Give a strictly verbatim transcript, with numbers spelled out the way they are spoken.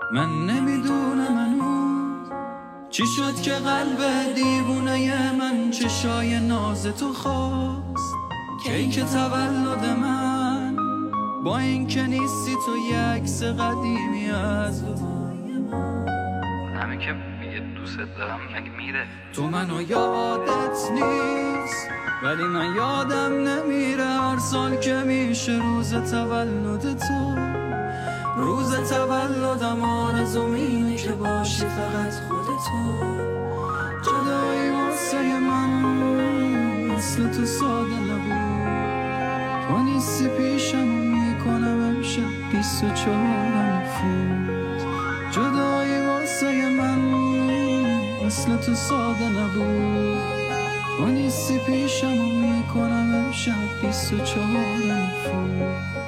من نمیدونم هنوز چی شد که قلب دیوونه من چشای ناز تو خواست. کیک تولد من با این که نیستی تو یه عکس قدیمی از دنیای من. همین که میگه دوست دارم مگه میره؟ تو منو یادت نیست ولی من یادم نمیره هر سال که میشه روز تولد تو. روز تولدم آرزوم اینه که باشی فقط خودتو. جدایی واسه من مثل تو ساده نبود. تو نیستی پیشم و میکنم امشب بیست و چهارم فوت. جدایی واسه من مثل تو ساده نبود. تو نیستی پیشم و میکنم امشب بیست و چهارم فوت.